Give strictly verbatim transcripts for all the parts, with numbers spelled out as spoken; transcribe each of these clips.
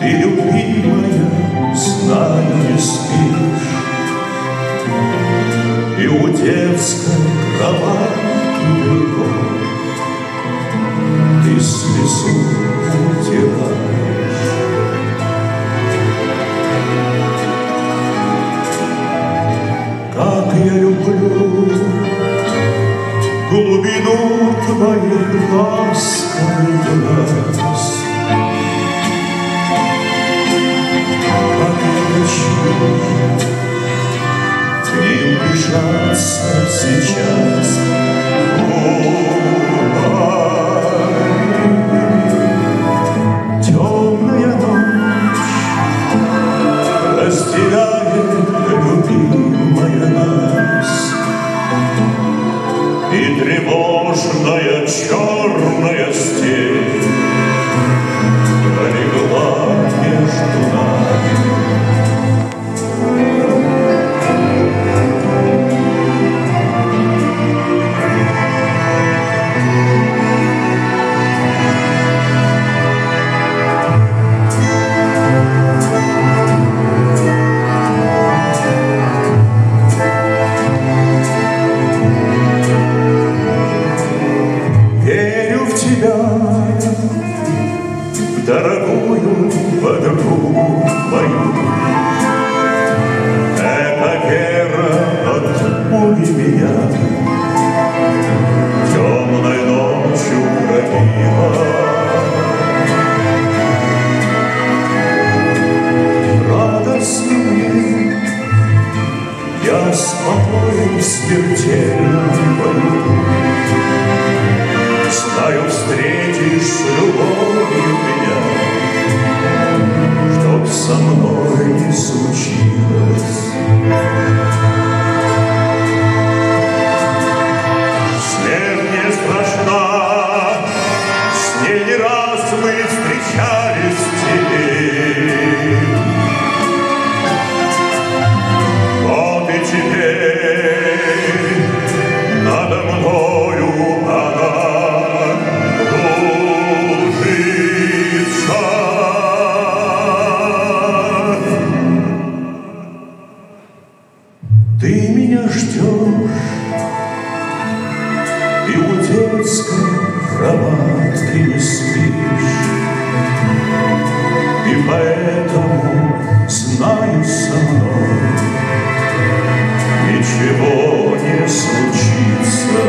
любимая, знаю, не спишь, и у детской кроватки далеко ты слезу утираешь. Как я люблю глубину твоих ласковых глаз, как я хочу к ним прижаться сейчас. Темная ночь разделяет, любимая, нас, и тревожная черная степь пролегла между нами. Дорогую подругу мою, эта вера от пули меня темной ночью пробила. Радостно мне, я спокоен смертельно пою. Знаю, встретишь с любовью меня, чтоб со мной не случилось. Смерть не страшна, с ней не раз мы встречались теперь. Вот и теперь надо мною она кружится. Ты меня ждешь, и у детской кроватки не спишь, и поэтому, знаю, со мной ничего не случится.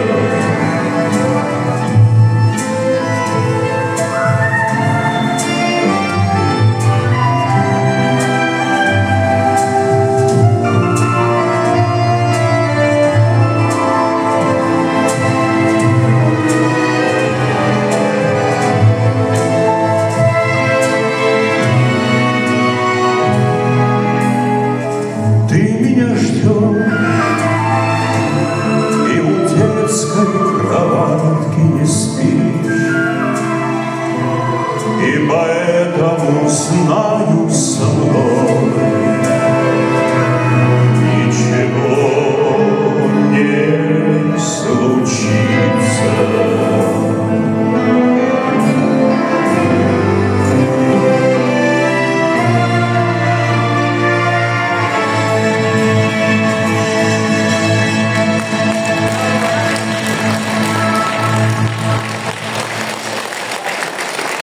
И поэтому знаю, со мной